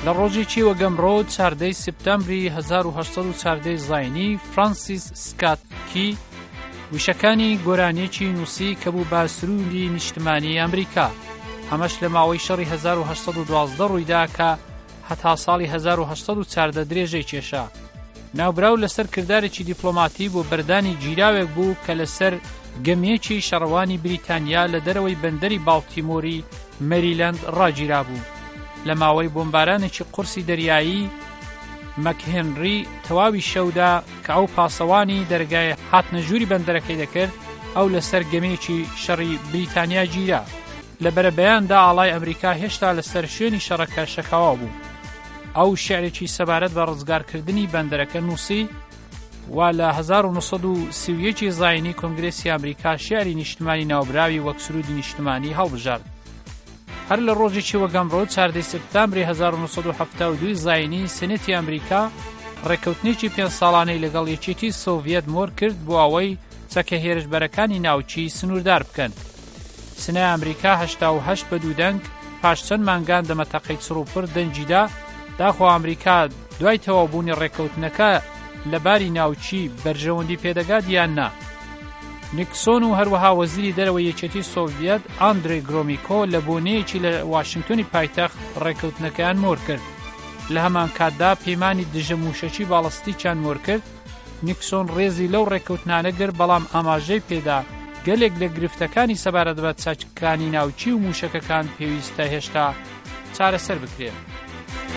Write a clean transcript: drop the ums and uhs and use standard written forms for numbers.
لە ڕۆژێکی وەگەمڕۆ 14 سپتەمبری 1814 زاینی فرانسیس سکاتکی وشەکانی گۆرانیەکی نووسی کە بوو بە سروودی نیشتمانی ئەمریکا. ئەمەش لە ماوەی شەڕی 1812 ڕوویدا کە هەتا ساڵی 1814 درێژەی کێشا. ناوبراو لەسەر کردارێکی دیپلۆماتی بۆ بەردانی گیراوێک بوو کە لەسەر گەمەیەکی شەڕەوانی بریتانیا لە دەرەوەی بەندەری باڵتیمۆری مەریلەند ڕاگیرا بوو. لە ماوەی بۆمبارانێکی قورسی دەریایی مەکهێنری تەواوی شەودا کە ئەو پاسەوانی دەرگای هاتنە ژووری بەندەرەکەی دەکرد، ئەو لەسەر گەمەیەکی شەڕی بریتانیا گیرا. لە بەرەبەیاندا ئاڵای ئەمریکا هێشتا لەسەر شوێنی شەڕەکە شەکاوە بوو. ئەو شێعرێکی سەبارەت بە ڕزگارکردنی بەندەرەکە نووسی و لە 1930 زاینی کۆنگرێسی ئەمریکا شێعری نیشتمانی ناوبراوی وەک سرودی نیشتمانی هەڵبژارد. هەر لە ڕۆژێکی وەگەمڕۆ 14 سپتەمبری 1972 زاینی سنەتی ئەمریکا ڕێکەوتنێکی 5 ساڵانەی لەگەڵ یەکێتی سۆڤیەت مۆر کرد بۆ ئەوەی چەکە هێرشبەرەکانی ناوچی سنووردار بکەن. سنای ئەمریکا 88 بە دوودەنگ پاش چەند مانگان دەمەتەقەی چڕوپڕ دەنجیدا داخۆ ئەمریکا دوای تەواوبوونی ڕێکەوتنەکە لە باری ناوچی بەرژەوەندی پێدەگات یان نا. نیکسۆن و هەروەها وەزیری دەرەوەی یەکێتی سۆڤیەت ئاندرێ گرۆمیکۆ لە بۆنەیەکی لە واشنگتۆنی پایتەخت ڕێکەوتنەکەیان مۆر کرد. لە هەمان کاتدا پەیمانی دژەموشەکی باڵستیکیان مۆر کرد. نیکسۆن ڕێزی لەو ڕێکەوتنانە گرت، بەڵام ئاماژەی پێدا گەلێک لە گرفتەکانی سەبارەت بە چاکەکانی ناوچی و موشەکەکان پێویستە هێشتا چارەسەر بکرێت.